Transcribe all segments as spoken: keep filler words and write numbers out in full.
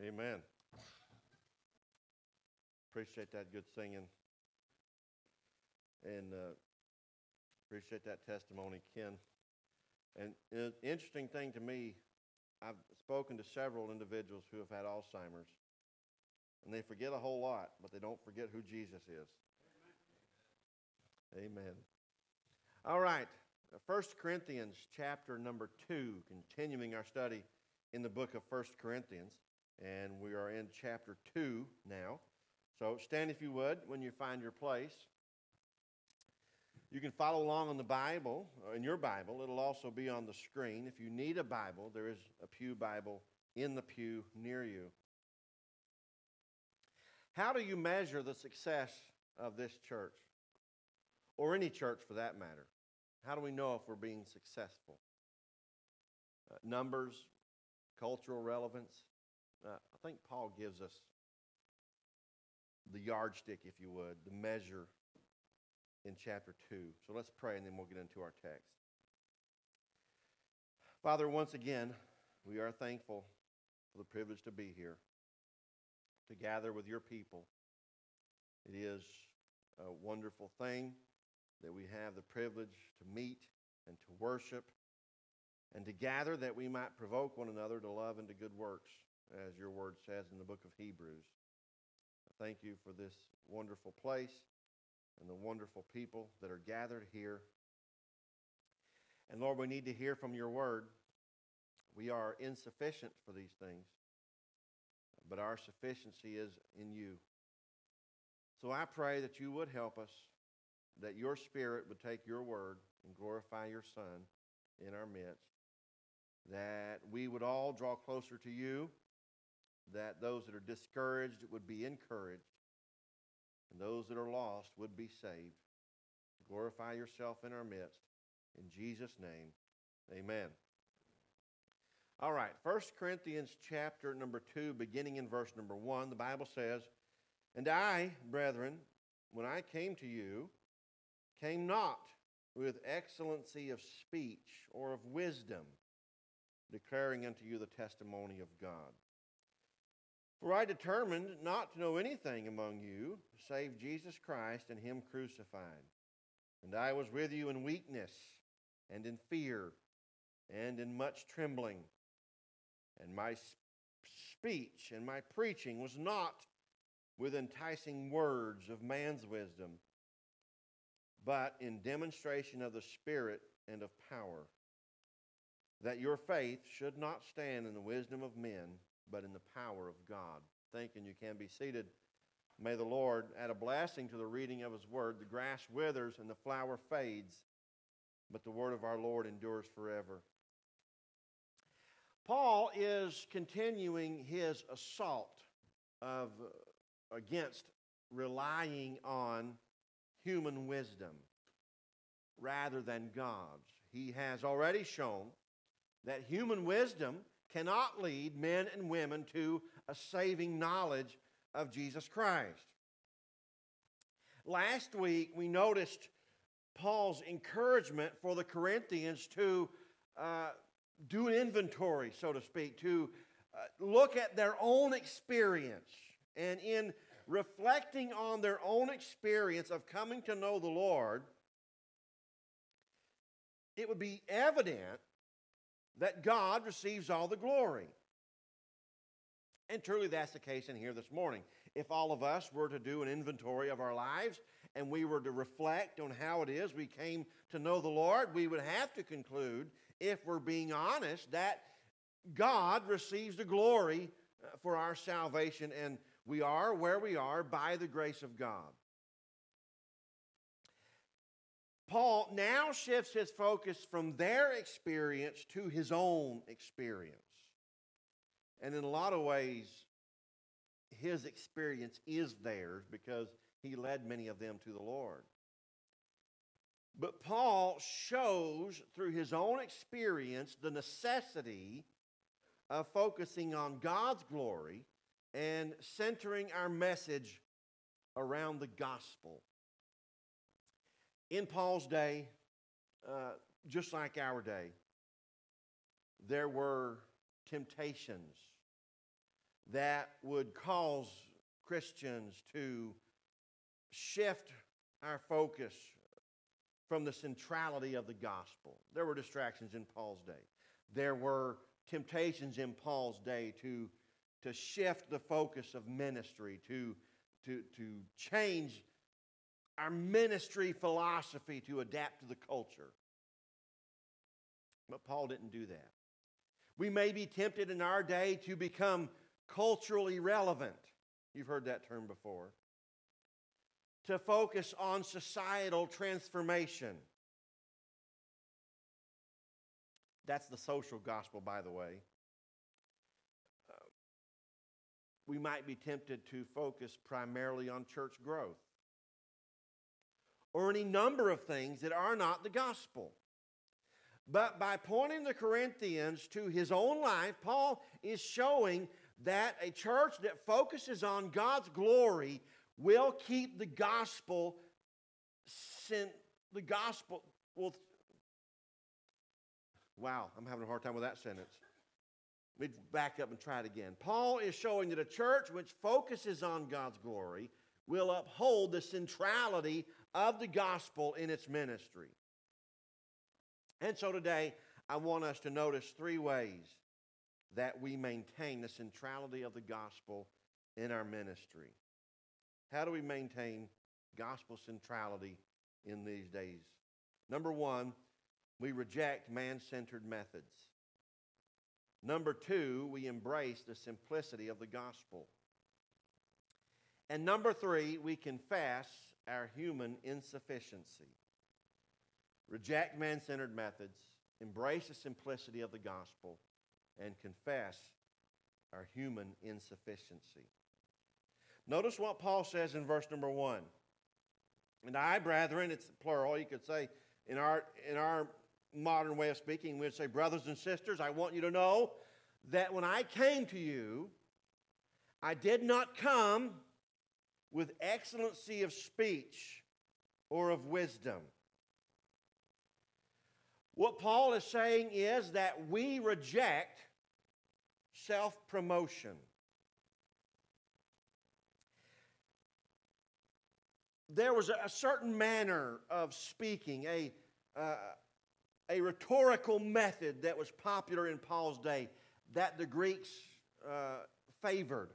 Amen. Appreciate that good singing. And uh, appreciate that testimony, Ken. And an interesting thing to me, I've spoken to several individuals who have had Alzheimer's. And they forget a whole lot, but they don't forget who Jesus is. Amen. Amen. All right. First Corinthians chapter number two, continuing our study in the book of First Corinthians. And we are in chapter two now. So stand if you would when you find your place. You can follow along on the Bible, or in your Bible. It'll also be on the screen. If you need a Bible, there is a pew Bible in the pew near you. How do you measure the success of this church? Or any church for that matter? How do we know if we're being successful? Uh, numbers, cultural relevance. Uh, I think Paul gives us the yardstick, if you would, the measure in chapter two. So let's pray and then we'll get into our text. Father, once again, we are thankful for the privilege to be here, to gather with your people. It is a wonderful thing that we have the privilege to meet and to worship and to gather that we might provoke one another to love and to good works, as your word says in the book of Hebrews. Thank you for this wonderful place and the wonderful people that are gathered here. And Lord, we need to hear from your word. We are insufficient for these things, but our sufficiency is in you. So I pray that you would help us, that your Spirit would take your word and glorify your Son in our midst, that we would all draw closer to you, that those that are discouraged would be encouraged, and those that are lost would be saved. Glorify yourself in our midst. In Jesus' name, amen. All right, First Corinthians chapter number two, beginning in verse number one, the Bible says, "And I, brethren, when I came to you, came not with excellency of speech or of wisdom, declaring unto you the testimony of God. For I determined not to know anything among you, save Jesus Christ and him crucified. And I was with you in weakness, and in fear, and in much trembling. And my speech and my preaching was not with enticing words of man's wisdom, but in demonstration of the Spirit and of power, that your faith should not stand in the wisdom of men, but in the power of God." Thank you, and you can be seated. May the Lord add a blessing to the reading of his word. The grass withers and the flower fades, but the word of our Lord endures forever. Paul is continuing his assault of against relying on human wisdom rather than God's. He has already shown that human wisdom cannot lead men and women to a saving knowledge of Jesus Christ. Last week, we noticed Paul's encouragement for the Corinthians to uh, do an inventory, so to speak, to uh, look at their own experience. And in reflecting on their own experience of coming to know the Lord, it would be evident that God receives all the glory. And truly that's the case in here this morning. If all of us were to do an inventory of our lives and we were to reflect on how it is we came to know the Lord, we would have to conclude, if we're being honest, that God receives the glory for our salvation, and we are where we are by the grace of God. Paul now shifts his focus from their experience to his own experience. And in a lot of ways, his experience is theirs because he led many of them to the Lord. But Paul shows through his own experience the necessity of focusing on God's glory and centering our message around the gospel. In Paul's day, uh, just like our day, there were temptations. that would cause Christians to shift our focus from the centrality of the gospel. There were distractions in Paul's day. There were temptations in Paul's day to, to shift the focus of ministry, to, to, to change our ministry philosophy to adapt to the culture. But Paul didn't do that. We may be tempted in our day to become culturally relevant. You've heard that term before. To focus on societal transformation. That's the social gospel, by the way. Uh, we might be tempted to focus primarily on church growth, or any number of things that are not the gospel. But by pointing the Corinthians to his own life, Paul is showing that a church that focuses on God's glory will keep the gospel, the gospel, will, wow, I'm having a hard time with that sentence. Let me back up and try it again. Paul is showing that a church which focuses on God's glory will uphold the centrality of the gospel in its ministry. And so today, I want us to notice three ways that we maintain the centrality of the gospel in our ministry. How do we maintain gospel centrality in these days? Number one, we reject man-centered methods. Number two, we embrace the simplicity of the gospel. And number three, we confess our human insufficiency. Reject man-centered methods, embrace the simplicity of the gospel, and confess our human insufficiency. Notice what Paul says in verse number one. And I, brethren, it's plural. You could say, in our, in our modern way of speaking, we'd say, brothers and sisters, I want you to know that when I came to you, I did not come with excellency of speech or of wisdom. What Paul is saying is that we reject self-promotion. There was a certain manner of speaking, a, uh, a rhetorical method that was popular in Paul's day that the Greeks uh, favored.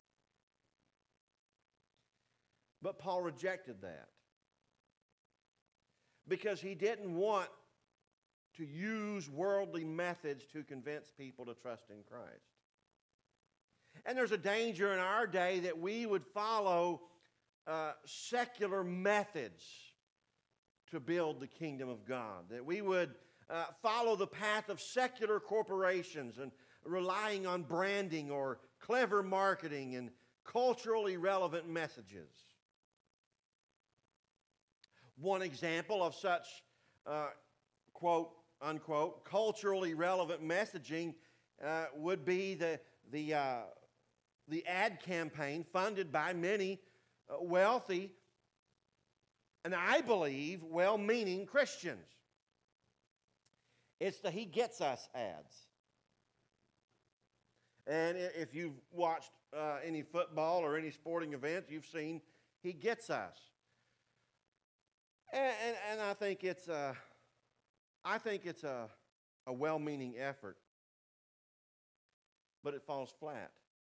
But Paul rejected that because he didn't want to use worldly methods to convince people to trust in Christ. And there's a danger in our day that we would follow uh, secular methods to build the kingdom of God, that we would uh, follow the path of secular corporations and relying on branding or clever marketing and culturally relevant messages. One example of such, uh, quote, unquote, culturally relevant messaging uh, would be the, the, uh, the ad campaign funded by many uh, wealthy and I believe well-meaning Christians. It's the He Gets Us ads. And if you've watched uh, any football or any sporting event, you've seen He Gets Us. And, and, and I think it's a, I think it's a, a well-meaning effort, but it falls flat.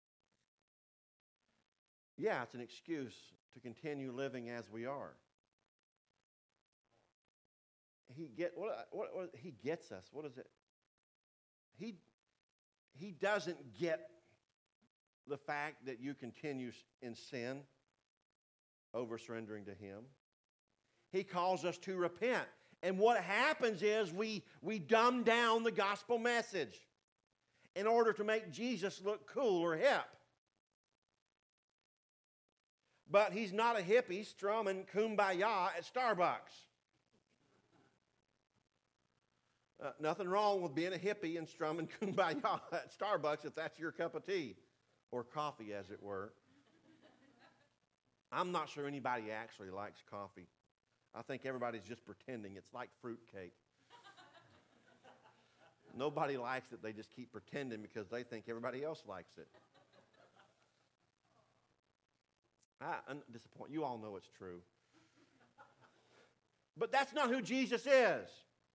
Yeah, it's an excuse to continue living as we are. He get what, what, what he gets us. What is it? He he doesn't get the fact that you continue in sin over surrendering to Him. He calls us to repent. And what happens is we, we dumb down the gospel message in order to make Jesus look cool or hip. But He's not a hippie strumming Kumbaya at Starbucks. Uh, nothing wrong with being a hippie and strumming Kumbaya at Starbucks if that's your cup of tea, or coffee as it were. I'm not sure anybody actually likes coffee. I think everybody's just pretending. It's like fruitcake. Nobody likes it. They just keep pretending because they think everybody else likes it. I disappoint you. All know it's true. But that's not who Jesus is.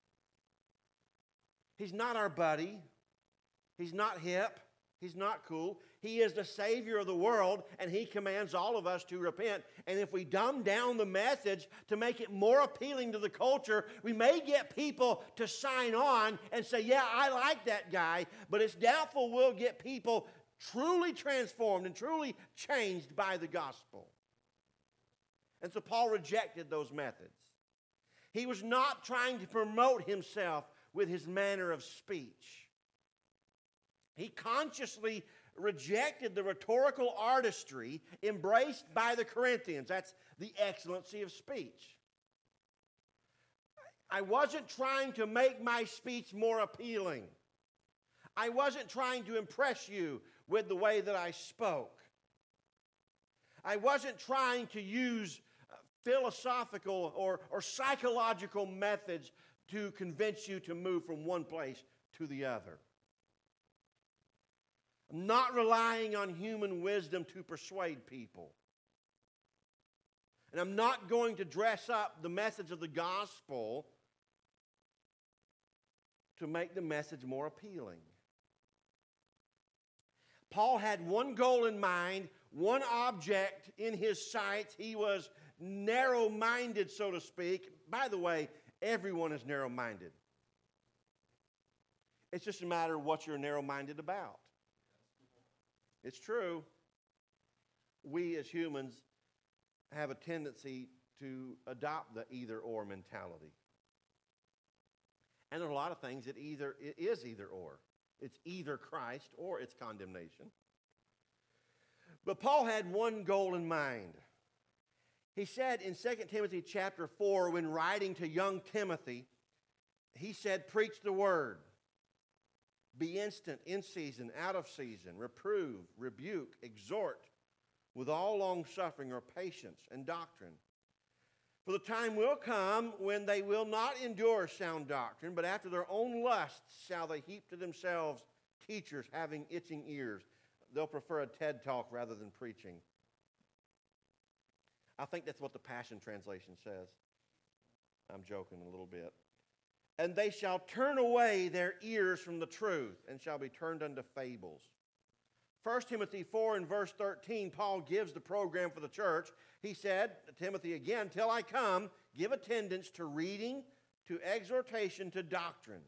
He's not our buddy. He's not hip. He's not cool. He is the Savior of the world, and He commands all of us to repent. And if we dumb down the message to make it more appealing to the culture, we may get people to sign on and say, yeah, I like that guy, but it's doubtful we'll get people truly transformed and truly changed by the gospel. And so Paul rejected those methods. He was not trying to promote himself with his manner of speech. He consciously rejected the rhetorical artistry embraced by the Corinthians. That's the excellency of speech. I wasn't trying to make my speech more appealing. I wasn't trying to impress you with the way that I spoke. I wasn't trying to use philosophical or, or psychological methods to convince you to move from one place to the other. I'm not relying on human wisdom to persuade people. And I'm not going to dress up the message of the gospel to make the message more appealing. Paul had one goal in mind, one object in his sights. He was narrow-minded, so to speak. By the way, everyone is narrow-minded. It's just a matter of what you're narrow-minded about. It's true. We as humans have a tendency to adopt the either-or mentality. And there are a lot of things that either it is either-or. It's either Christ or it's condemnation. But Paul had one goal in mind. He said in Second Timothy chapter four, when writing to young Timothy, he said, preach the word. Be instant, in season, out of season. Reprove, rebuke, exhort with all long-suffering or patience and doctrine. For the time will come when they will not endure sound doctrine, but after their own lusts shall they heap to themselves teachers having itching ears. They'll prefer a TED Talk rather than preaching. I think that's what the Passion Translation says. I'm joking a little bit. And they shall turn away their ears from the truth and shall be turned unto fables. First Timothy four and verse thirteen, Paul gives the program for the church. He said, Timothy again, till I come, give attendance to reading, to exhortation, to doctrine.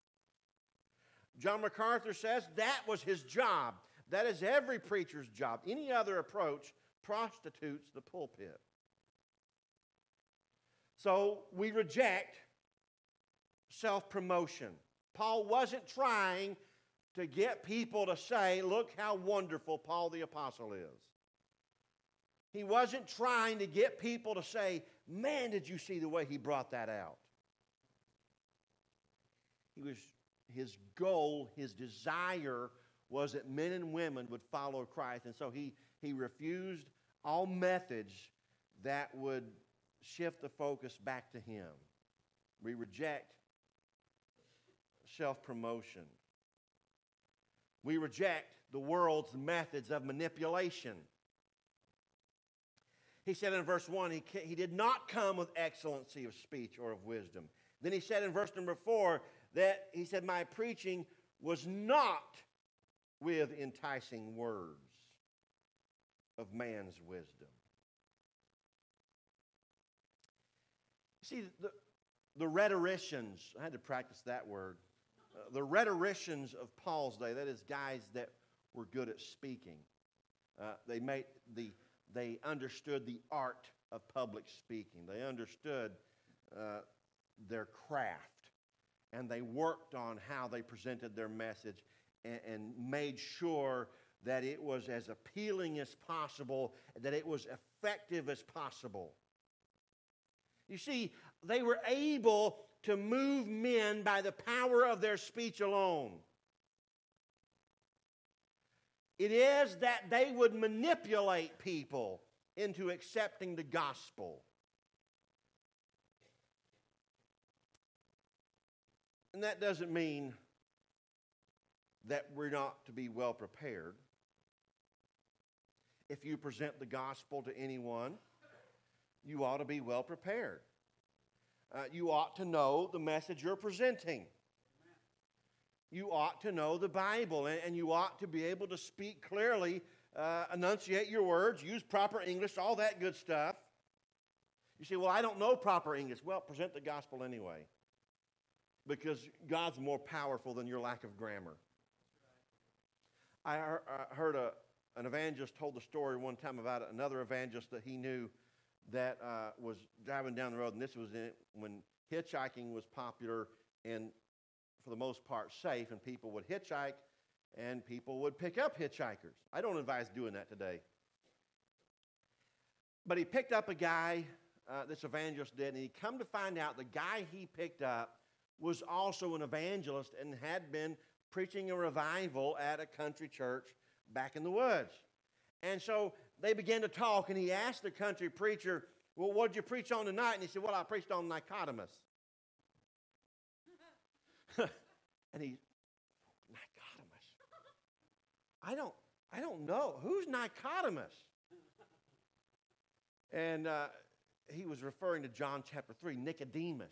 John MacArthur says that was his job. That is every preacher's job. Any other approach prostitutes the pulpit. So we reject self-promotion. Paul wasn't trying to get people to say, look how wonderful Paul the Apostle is. He wasn't trying to get people to say, man, did you see the way he brought that out? He was, his goal, his desire was that men and women would follow Christ. And so he, he refused all methods that would shift the focus back to him. We reject self-promotion. We reject the world's methods of manipulation. He said in verse one, he, he did not come with excellency of speech or of wisdom. Then he said in verse number four that he said, my preaching was not with enticing words of man's wisdom. See, the, the rhetoricians, I had to practice that word, uh, the rhetoricians of Paul's day, that is guys that were good at speaking. Uh, they made the, they understood the art of public speaking. They understood uh, their craft, and they worked on how they presented their message and, and made sure that it was as appealing as possible, that it was effective as possible. You see, they were able to move men by the power of their speech alone. It is that they would manipulate people into accepting the gospel. And that doesn't mean that we're not to be well prepared. if you present the gospel to anyone, you ought to be well prepared. Uh, you ought to know the message you're presenting. You ought to know the Bible, and, and you ought to be able to speak clearly, uh, enunciate your words, use proper English, all that good stuff. You say, well, I don't know proper English. Well, present the gospel anyway, because God's more powerful than your lack of grammar. I heard a, an evangelist told the story one time about another evangelist that he knew that uh, was driving down the road, and this was in, when hitchhiking was popular and for the most part safe, and people would hitchhike and people would pick up hitchhikers. I don't advise doing that today. But he picked up a guy, uh, this evangelist did, and he come to find out the guy he picked up was also an evangelist and had been preaching a revival at a country church back in the woods. And so they began to talk, and he asked the country preacher, well, what did you preach on tonight? And he said, well, I preached on Nicodemus. And he, Nicodemus? I don't, I don't know. Who's Nicodemus? And uh, he was referring to John chapter three, Nicodemus.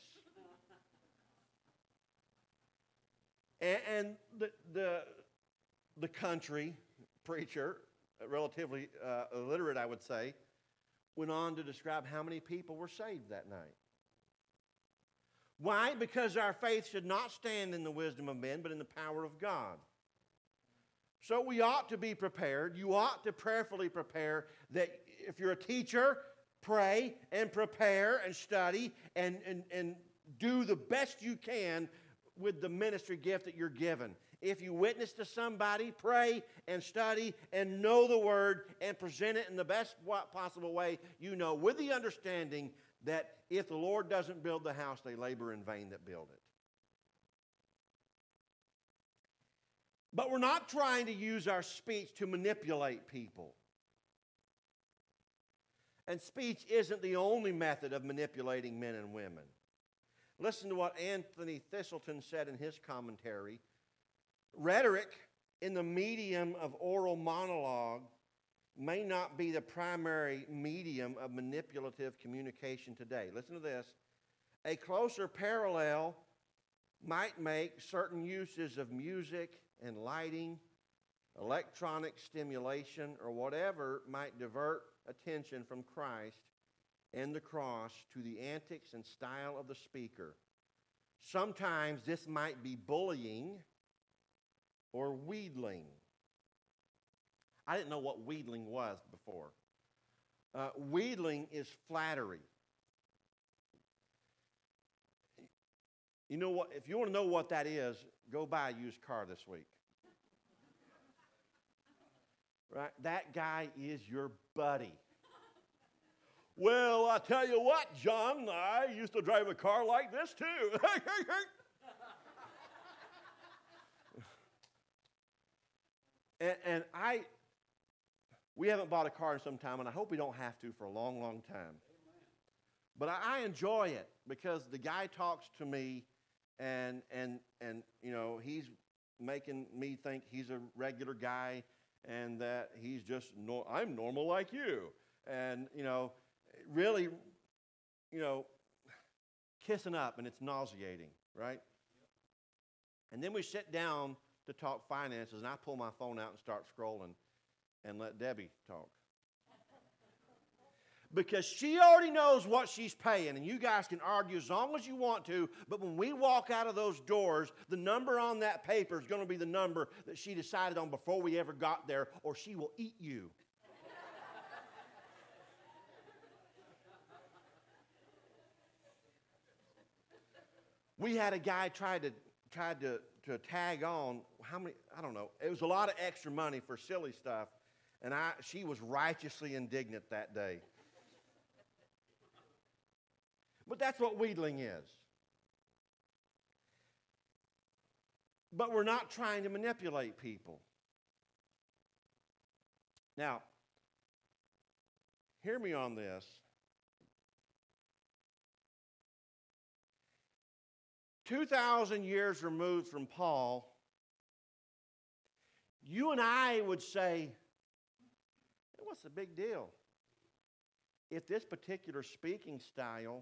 And, and the, the, the country preacher, relatively uh, illiterate, I would say, went on to describe how many people were saved that night. Why? Because our faith should not stand in the wisdom of men, but in the power of God. So we ought to be prepared. You ought to prayerfully prepare that if you're a teacher, pray and prepare and study and, and, and do the best you can with the ministry gift that you're given. If you witness to somebody, pray and study and know the word and present it in the best possible way you know, with the understanding that if the Lord doesn't build the house, they labor in vain that build it. But we're not trying to use our speech to manipulate people. And speech isn't the only method of manipulating men and women. Listen to what Anthony Thistleton said in his commentary. Rhetoric in the medium of oral monologue may not be the primary medium of manipulative communication today. Listen to this. A closer parallel might make certain uses of music and lighting, electronic stimulation, or whatever might divert attention from Christ and the cross to the antics and style of the speaker. Sometimes this might be bullying or wheedling. I didn't know what wheedling was before. Uh, wheedling is flattery. You know what? If you want to know what that is, go buy a used car this week. Right? That guy is your buddy. Well, I tell you what, John, I used to drive a car like this too. and, and I, we haven't bought a car in some time, and I hope we don't have to for a long, long time. But I, I enjoy it because the guy talks to me, and and and you know he's making me think he's a regular guy, and that he's just no, I'm normal like you, and you know. Really, you know, kissing up, and it's nauseating, right? And then we sit down to talk finances, and I pull my phone out and start scrolling and let Debbie talk. Because she already knows what she's paying, and you guys can argue as long as you want to, but when we walk out of those doors, the number on that paper is going to be the number that she decided on before we ever got there, or she will eat you. We had a guy tried to tried to, to tag on how many, I don't know. It was a lot of extra money for silly stuff, and I she was righteously indignant that day. But that's what wheedling is. But we're not trying to manipulate people. Now, hear me on this. two thousand years removed from Paul, you and I would say, what's the big deal? If this particular speaking style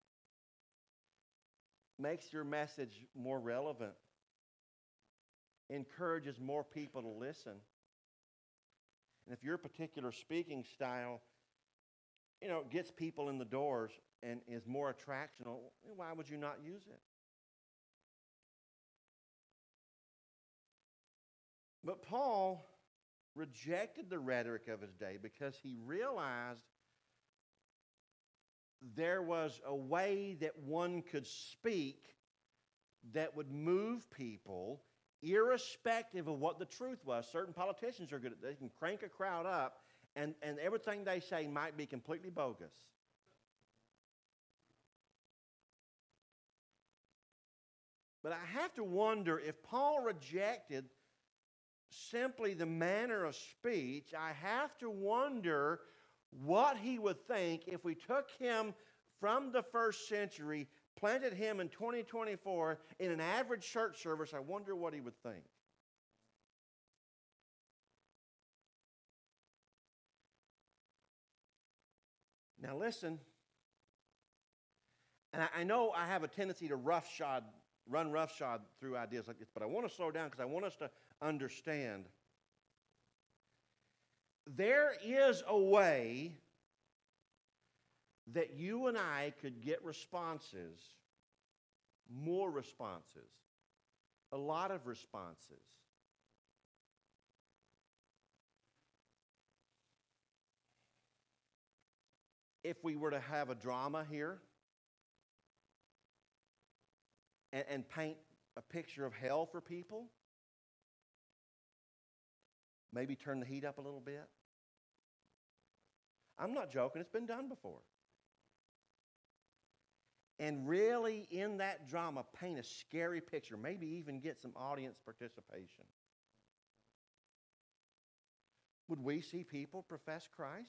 makes your message more relevant, encourages more people to listen, and if your particular speaking style, you know, gets people in the doors and is more attractional, why would you not use it? But Paul rejected the rhetoric of his day because he realized there was a way that one could speak that would move people irrespective of what the truth was. Certain politicians are good at, they can crank a crowd up and, and everything they say might be completely bogus. But I have to wonder if Paul rejected simply the manner of speech, I have to wonder what he would think if we took him from the first century, planted him in twenty twenty-four in an average church service. I wonder what he would think. Now listen, and I, I know I have a tendency to roughshod, run roughshod through ideas like this, but I want to slow down because I want us to understand. There is a way that you and I could get responses, more responses, a lot of responses. If we were to have a drama here and, and paint a picture of hell for people, maybe turn the heat up a little bit. I'm not joking, it's been done before. And really, in that drama, paint a scary picture, maybe even get some audience participation. Would we see people profess Christ?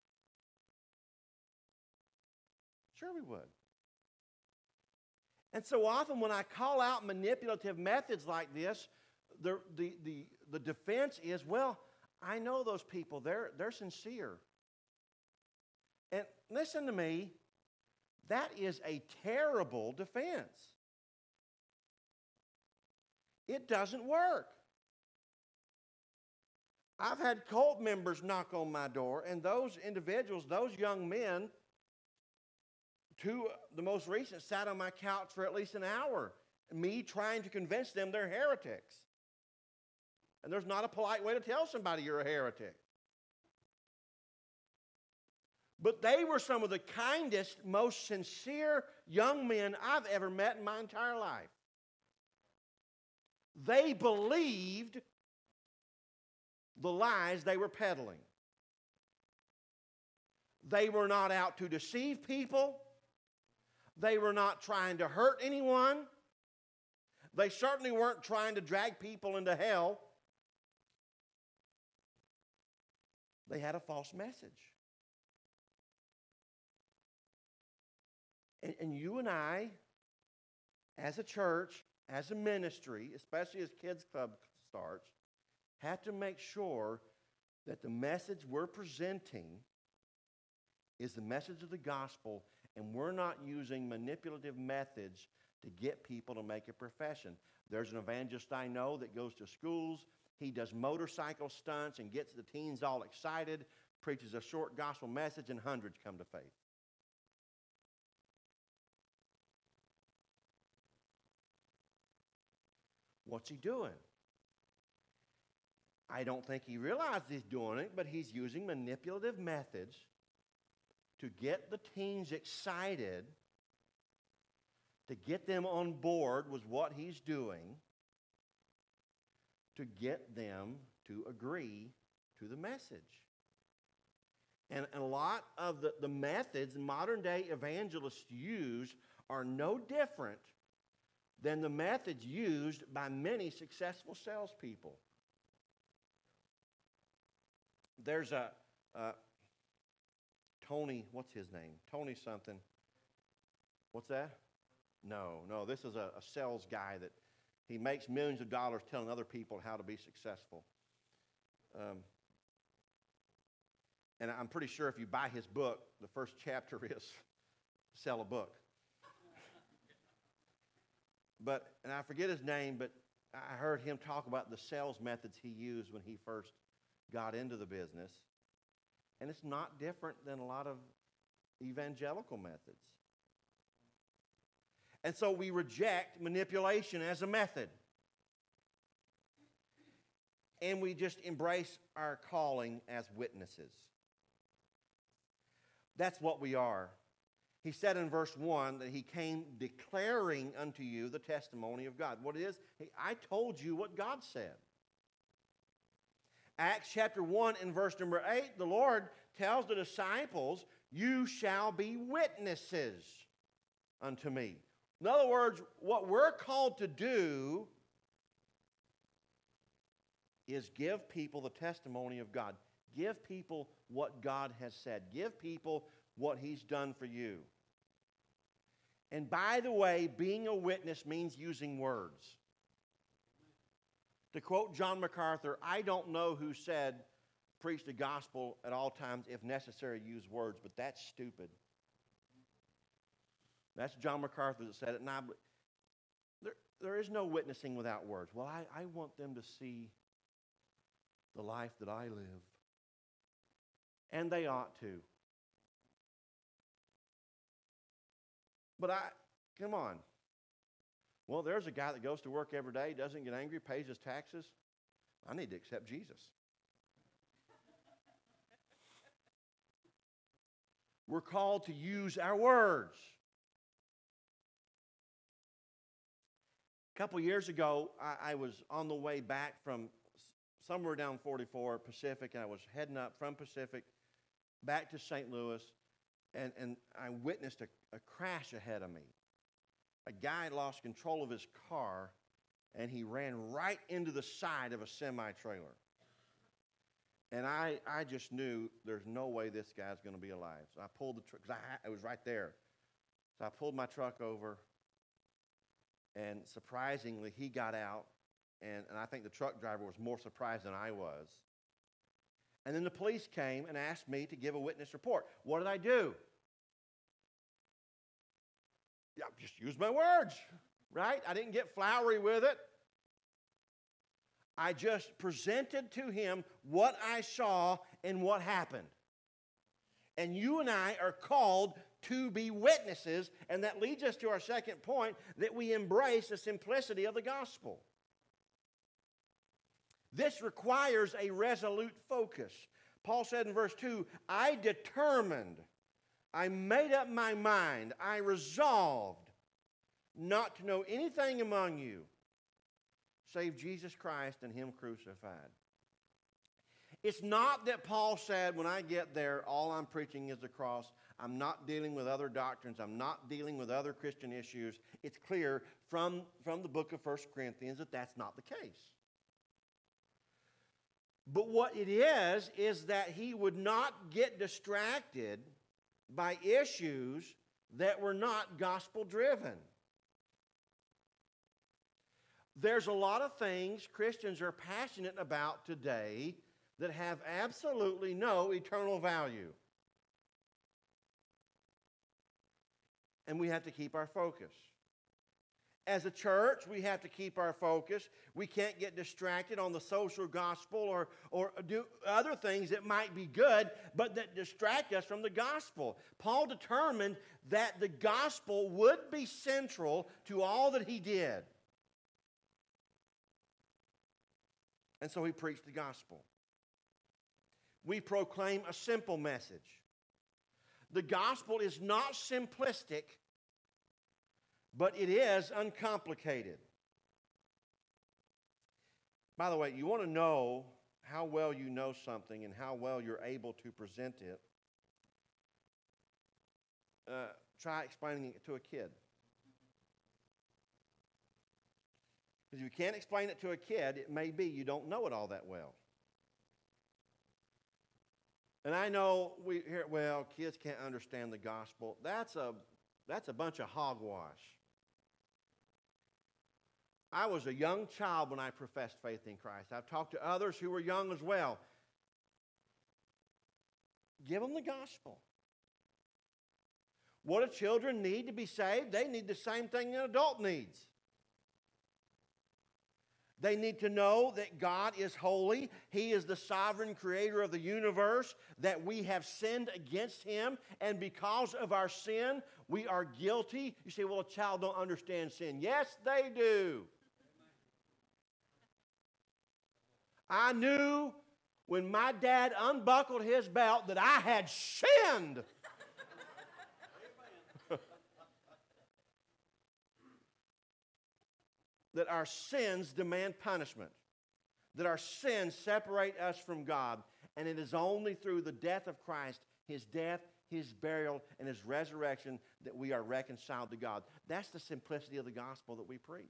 Sure we would. And so often when I call out manipulative methods like this, the, the, the, the defense is, well, I know those people. They're, they're sincere. And listen to me, that is a terrible defense. It doesn't work. I've had cult members knock on my door, and those individuals, those young men, two, the most recent, sat on my couch for at least an hour, me trying to convince them they're heretics. And there's not a polite way to tell somebody you're a heretic. But they were some of the kindest, most sincere young men I've ever met in my entire life. They believed the lies they were peddling. They were not out to deceive people. They were not trying to hurt anyone. They certainly weren't trying to drag people into hell. They had a false message. And, and you and I, as a church, as a ministry, especially as Kids Club starts, have to make sure that the message we're presenting is the message of the gospel, and we're not using manipulative methods to get people to make a profession. There's an evangelist I know that goes to schools. He does motorcycle stunts and gets the teens all excited, preaches a short gospel message, and hundreds come to faith. What's he doing? I don't think he realizes he's doing it, but he's using manipulative methods to get the teens excited, to get them on board with what he's doing, to get them to agree to the message. And, and a lot of the, the methods modern-day evangelists use are no different than the methods used by many successful salespeople. There's a, uh, Tony, what's his name? Tony something. What's that? No, no, this is a, a sales guy that he makes millions of dollars telling other people how to be successful. Um, And I'm pretty sure if you buy his book, the first chapter is sell a book. But, and I forget his name, but I heard him talk about the sales methods he used when he first got into the business. And it's not different than a lot of evangelical methods. And so we reject manipulation as a method. And we just embrace our calling as witnesses. That's what we are. He said in verse one that he came declaring unto you the testimony of God. What it is, hey, I told you what God said. Acts chapter one and verse number eight, the Lord tells the disciples, you shall be witnesses unto me. In other words, what we're called to do is give people the testimony of God. Give people what God has said. Give people what he's done for you. And by the way, being a witness means using words. To quote John MacArthur, I don't know who said, preach the gospel at all times, if necessary, use words, but that's stupid. That's John MacArthur that said it. Now, there, there is no witnessing without words. Well, I, I want them to see the life that I live. And they ought to. But I, come on. Well, there's a guy that goes to work every day, doesn't get angry, pays his taxes. I need to accept Jesus. We're called to use our words. A couple years ago, I, I was on the way back from somewhere down forty-four, Pacific, and I was heading up from Pacific back to Saint Louis, and, and I witnessed a, a crash ahead of me. A guy lost control of his car, and he ran right into the side of a semi-trailer. And I, I just knew there's no way this guy's going to be alive. So I pulled the truck, because I, it was right there. So I pulled my truck over, and surprisingly, he got out, and, and I think the truck driver was more surprised than I was. And then the police came and asked me to give a witness report. What did I do? Yeah, just use my words, right? I didn't get flowery with it. I just presented to him what I saw and what happened. And you and I are called to be witnesses, and that leads us to our second point, that we embrace the simplicity of the gospel. This requires a resolute focus. Paul said in verse two, I determined, I made up my mind, I resolved not to know anything among you save Jesus Christ and him crucified. It's not that Paul said, when I get there, all I'm preaching is the cross. I'm not dealing with other doctrines. I'm not dealing with other Christian issues. It's clear from, from the book of First Corinthians that that's not the case. But what it is, is that he would not get distracted by issues that were not gospel-driven. There's a lot of things Christians are passionate about today that have absolutely no eternal value. And we have to keep our focus. As a church, we have to keep our focus. We can't get distracted on the social gospel or, or do other things that might be good, but that distract us from the gospel. Paul determined that the gospel would be central to all that he did. And so he preached the gospel. We proclaim a simple message. The gospel is not simplistic, but it is uncomplicated. By the way, you want to know how well you know something and how well you're able to present it. Uh, try explaining it to a kid. Because if you can't explain it to a kid, it may be you don't know it all that well. And I know we hear, well, kids can't understand the gospel. That's a, that's a bunch of hogwash. I was a young child when I professed faith in Christ. I've talked to others who were young as well. Give them the gospel. What do children need to be saved? They need the same thing an adult needs. They need to know that God is holy. He is the sovereign creator of the universe, that we have sinned against Him, and because of our sin, we are guilty. You say, well, a child don't understand sin. Yes, they do. I knew when my dad unbuckled his belt that I had sinned. That our sins demand punishment, that our sins separate us from God, and it is only through the death of Christ, His death, His burial, and His resurrection that we are reconciled to God. That's the simplicity of the gospel that we preach.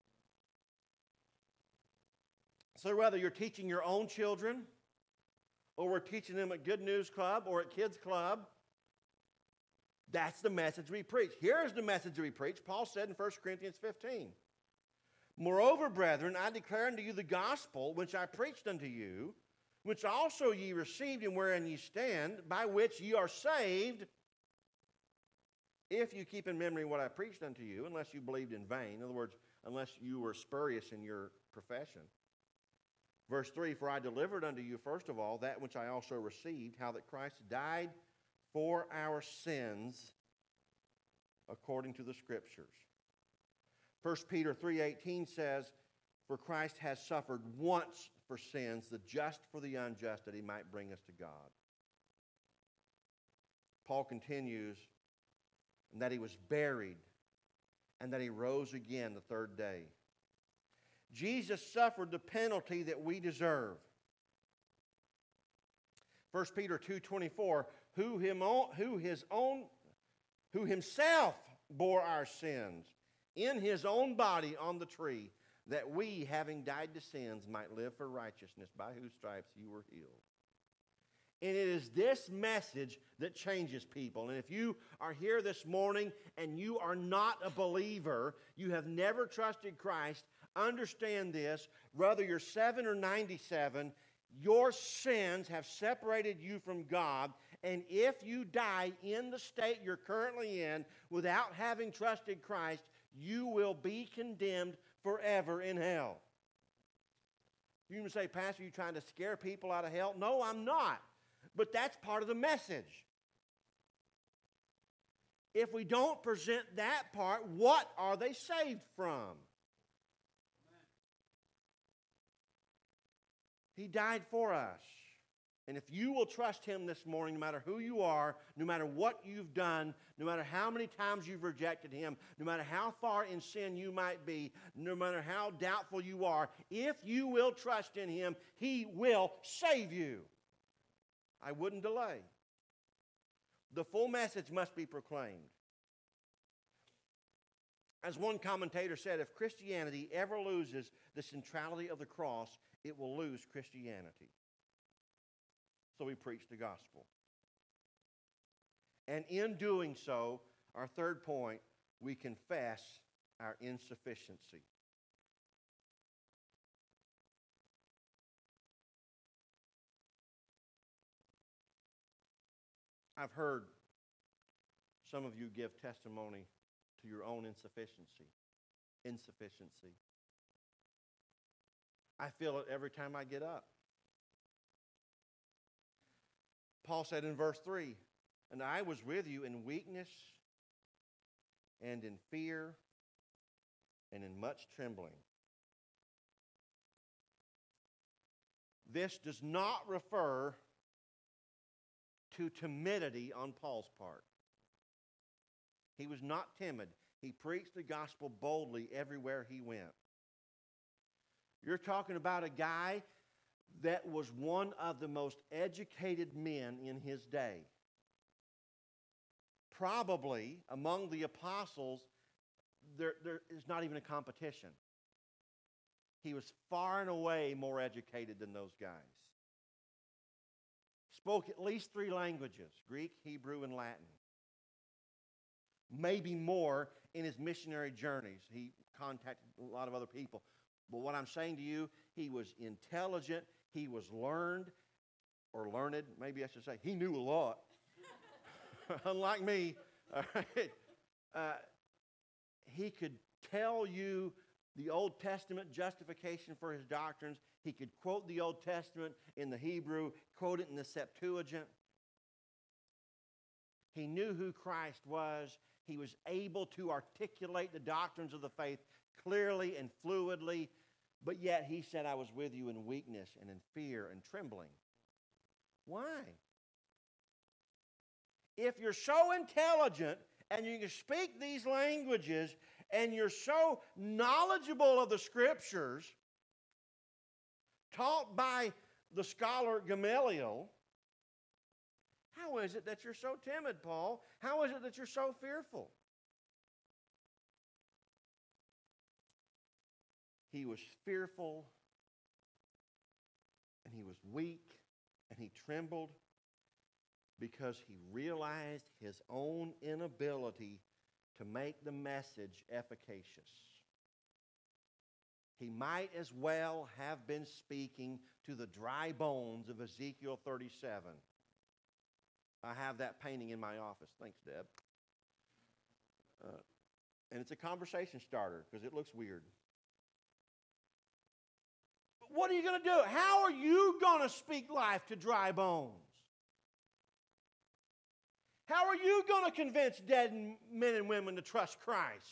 So whether you're teaching your own children, or we're teaching them at Good News Club or at Kids Club, that's the message we preach. Here's the message we preach. Paul said in First Corinthians fifteen, moreover, brethren, I declare unto you the gospel which I preached unto you, which also ye received and wherein ye stand, by which ye are saved, if you keep in memory what I preached unto you, unless you believed in vain. In other words, unless you were spurious in your profession. Verse three, for I delivered unto you first of all that which I also received, how that Christ died for our sins according to the Scriptures. First Peter three eighteen says, for Christ has suffered once for sins, the just for the unjust, that He might bring us to God. Paul continues, and that He was buried, and that He rose again the third day. Jesus suffered the penalty that we deserve. First Peter two twenty-four, who him own, who his own, who Himself bore our sins in His own body on the tree, that we, having died to sins, might live for righteousness, by whose stripes you were healed. And it is this message that changes people. And if you are here this morning and you are not a believer, you have never trusted Christ, understand this, whether you're seven or ninety-seven, your sins have separated you from God, and if you die in the state you're currently in without having trusted Christ, you will be condemned forever in hell. You can say, Pastor, are you trying to scare people out of hell? No, I'm not. But that's part of the message. If we don't present that part, what are they saved from? He died for us. And if you will trust Him this morning, no matter who you are, no matter what you've done, no matter how many times you've rejected Him, no matter how far in sin you might be, no matter how doubtful you are, if you will trust in Him, He will save you. I wouldn't delay. The full message must be proclaimed. As one commentator said, if Christianity ever loses the centrality of the cross, it will lose Christianity. So we preach the gospel. And in doing so, our third point, we confess our insufficiency. I've heard some of you give testimony to your own insufficiency. Insufficiency. I feel it every time I get up. Paul said in verse three, and I was with you in weakness and in fear and in much trembling. This does not refer to timidity on Paul's part. He was not timid. He preached the gospel boldly everywhere he went. You're talking about a guy that was one of the most educated men in his day. Probably among the apostles, there, there is not even a competition. He was far and away more educated than those guys. Spoke at least three languages, Greek, Hebrew, and Latin. Maybe more in his missionary journeys. He contacted a lot of other people. But what I'm saying to you, he was intelligent, he was learned, or learned, maybe I should say. He knew a lot. Unlike me, all right, uh, he could tell you the Old Testament justification for his doctrines. He could quote the Old Testament in the Hebrew, quote it in the Septuagint. He knew who Christ was. He was able to articulate the doctrines of the faith clearly and fluidly, but yet he said, I was with you in weakness and in fear and trembling. Why? If you're so intelligent and you can speak these languages and you're so knowledgeable of the Scriptures, taught by the scholar Gamaliel, how is it that you're so timid, Paul? How is it that you're so fearful? He was fearful, and he was weak, and he trembled because he realized his own inability to make the message efficacious. He might as well have been speaking to the dry bones of Ezekiel thirty-seven. I have that painting in my office. Thanks, Deb. Uh, and it's a conversation starter because it looks weird. But what are you going to do? How are you going to speak life to dry bones? How are you going to convince dead men and women to trust Christ?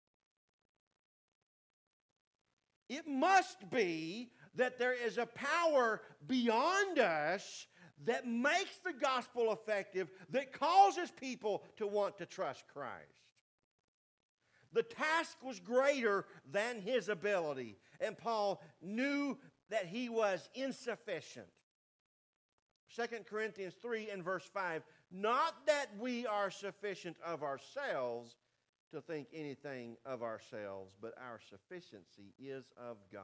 It must be that there is a power beyond us that makes the gospel effective, that causes people to want to trust Christ. The task was greater than his ability, and Paul knew that he was insufficient. Second Corinthians three and verse five, not that we are sufficient of ourselves to think anything of ourselves, but our sufficiency is of God.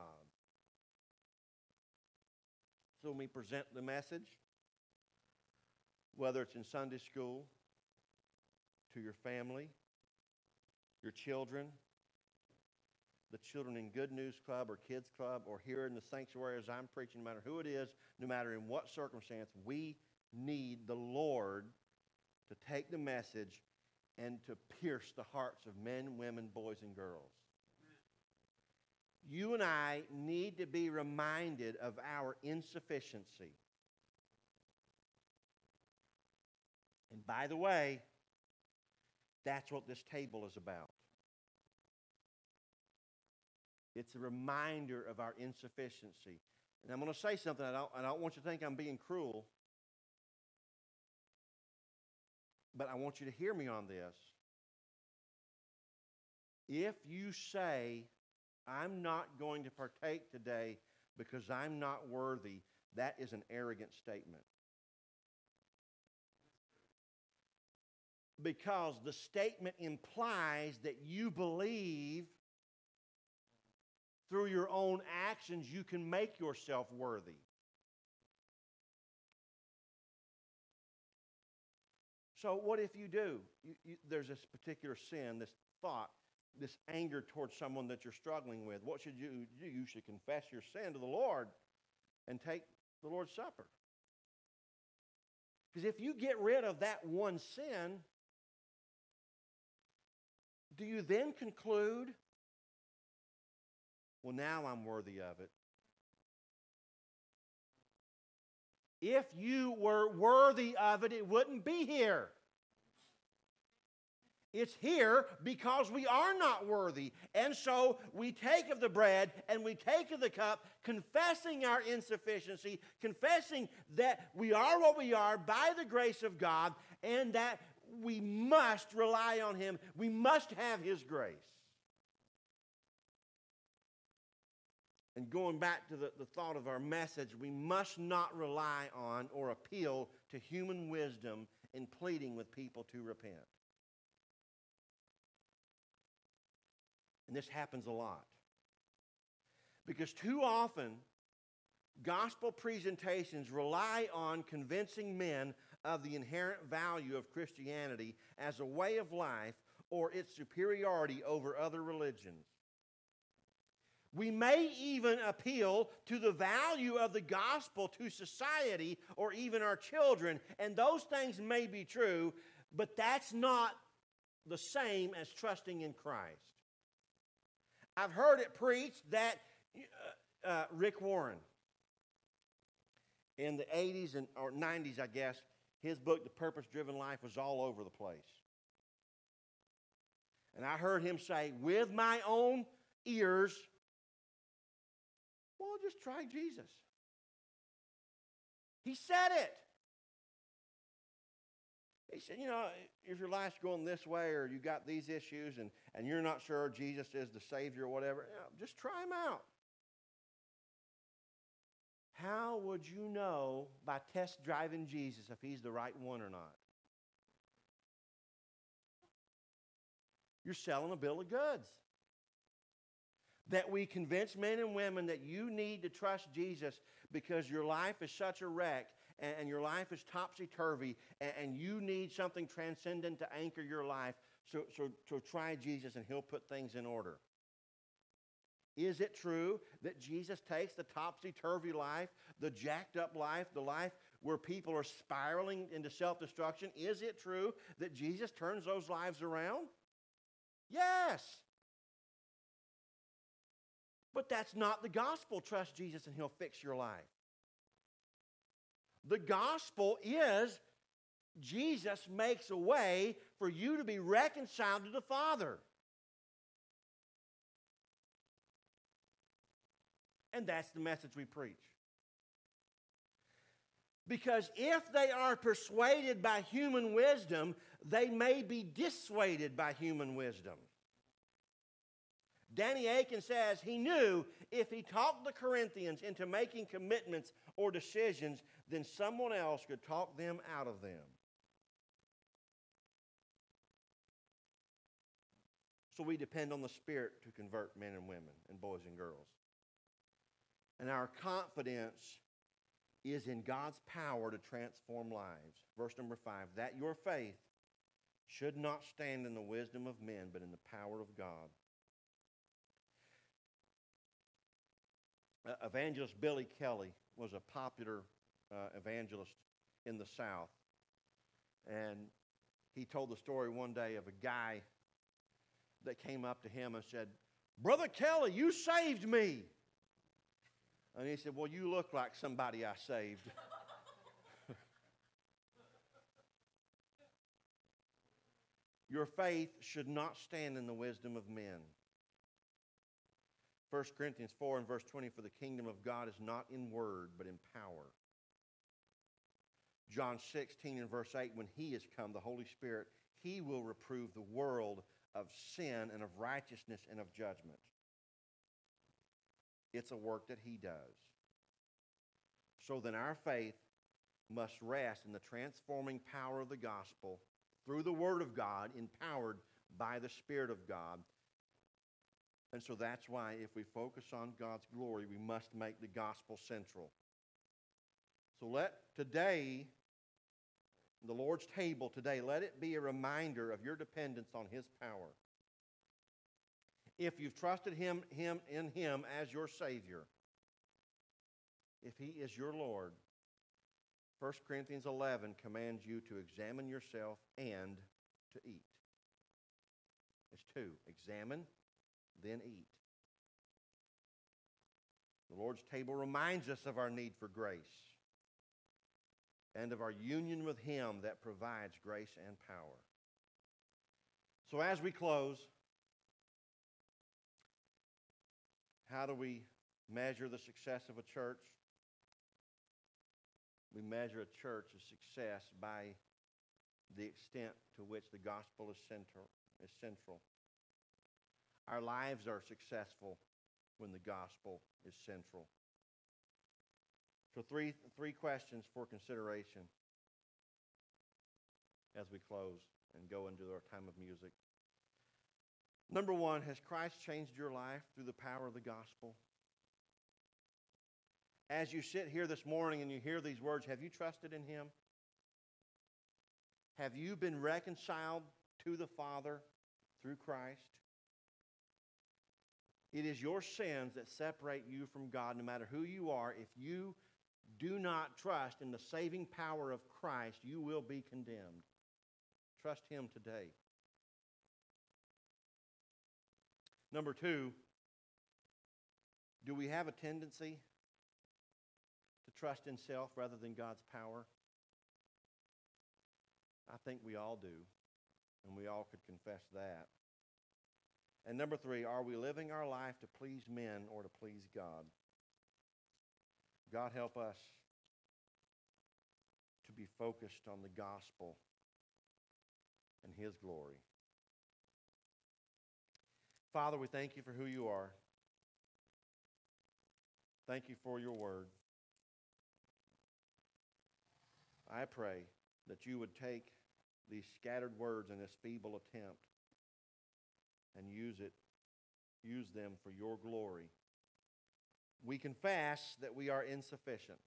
So when we present the message, whether it's in Sunday school, to your family, your children, the children in Good News Club or Kids Club, or here in the sanctuary as I'm preaching, no matter who it is, no matter in what circumstance, we need the Lord to take the message and to pierce the hearts of men, women, boys, and girls. You and I need to be reminded of our insufficiency. And by the way, that's what this table is about. It's a reminder of our insufficiency. And I'm going to say something, I don't, I don't want you to think I'm being cruel, but I want you to hear me on this. If you say, I'm not going to partake today because I'm not worthy, that is an arrogant statement. Because the statement implies that you believe through your own actions you can make yourself worthy. So what if you do? You, you, there's this particular sin, this thought, this anger towards someone that you're struggling with. What should you do? You should confess your sin to the Lord and take the Lord's Supper. Because if you get rid of that one sin, do you then conclude, well, now I'm worthy of it? If you were worthy of it, it wouldn't be here. It's here because we are not worthy. And so we take of the bread and we take of the cup, confessing our insufficiency, confessing that we are what we are by the grace of God, and that we must rely on Him. We must have His grace. And going back to the, the thought of our message, we must not rely on or appeal to human wisdom in pleading with people to repent. And this happens a lot. Because too often, gospel presentations rely on convincing men of the inherent value of Christianity as a way of life or its superiority over other religions. We may even appeal to the value of the gospel to society or even our children, and those things may be true, but that's not the same as trusting in Christ. I've heard it preached that uh, uh, Rick Warren, in the eighties and or nineties, I guess, his book, The Purpose-Driven Life, was all over the place. And I heard him say, with my own ears, well, just try Jesus. He said it. He said, you know, if your life's going this way or you got these issues and, and you're not sure Jesus is the Savior or whatever, you know, just try him out. How would you know by test driving Jesus if he's the right one or not? You're selling a bill of goods. That we convince men and women that you need to trust Jesus because your life is such a wreck and, and your life is topsy-turvy and, and you need something transcendent to anchor your life. So, so, so try Jesus and he'll put things in order. Is it true that Jesus takes the topsy-turvy life, the jacked-up life, the life where people are spiraling into self-destruction? Is it true that Jesus turns those lives around? Yes. But that's not the gospel. Trust Jesus and he'll fix your life. The gospel is Jesus makes a way for you to be reconciled to the Father. And that's the message we preach. Because if they are persuaded by human wisdom, they may be dissuaded by human wisdom. Danny Aiken says he knew if he talked the Corinthians into making commitments or decisions, then someone else could talk them out of them. So we depend on the Spirit to convert men and women and boys and girls. And our confidence is in God's power to transform lives. Verse number five, that your faith should not stand in the wisdom of men, but in the power of God. Uh, evangelist Billy Kelly was a popular uh, evangelist in the South. And he told the story one day of a guy that came up to him and said, "Brother Kelly, you saved me." And he said, "Well, you look like somebody I saved." Your faith should not stand in the wisdom of men. First Corinthians four and verse twenty, for the kingdom of God is not in word, but in power. John sixteen and verse eight, when he is come, the Holy Spirit, he will reprove the world of sin and of righteousness and of judgment. It's a work that he does. So then our faith must rest in the transforming power of the gospel through the Word of God, empowered by the Spirit of God. And so that's why if we focus on God's glory, we must make the gospel central. So let today, the Lord's table today, let it be a reminder of your dependence on His power. If you've trusted him, him in Him as your Savior, if He is your Lord, First Corinthians eleven commands you to examine yourself and to eat. It's two. Examine, then eat. The Lord's table reminds us of our need for grace and of our union with Him that provides grace and power. So as we close, how do we measure the success of a church? We measure a church's success by the extent to which the gospel is central. Is central. Our lives are successful when the gospel is central. So three, three questions for consideration as we close and go into our time of music. Number one, has Christ changed your life through the power of the gospel? As you sit here this morning and you hear these words, have you trusted in Him? Have you been reconciled to the Father through Christ? It is your sins that separate you from God, no matter who you are. If you do not trust in the saving power of Christ, you will be condemned. Trust Him today. Number two, do we have a tendency to trust in self rather than God's power? I think we all do, and we all could confess that. And number three, are we living our life to please men or to please God? God help us to be focused on the gospel and His glory. Father, we thank You for who You are. Thank You for Your word. I pray that You would take these scattered words in this feeble attempt and use it, use them for Your glory. We confess that we are insufficient.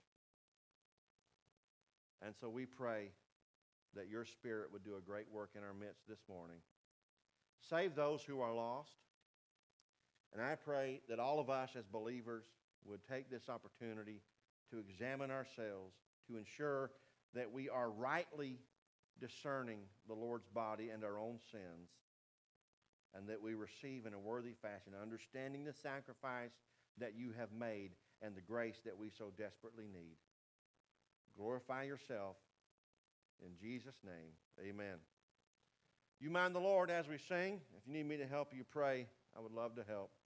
And so we pray that Your Spirit would do a great work in our midst this morning. Save those who are lost. And I pray that all of us as believers would take this opportunity to examine ourselves, to ensure that we are rightly discerning the Lord's body and our own sins, and that we receive in a worthy fashion, understanding the sacrifice that You have made and the grace that we so desperately need. Glorify Yourself. In Jesus' name, amen. You mind the Lord as we sing? If you need me to help you pray, I would love to help.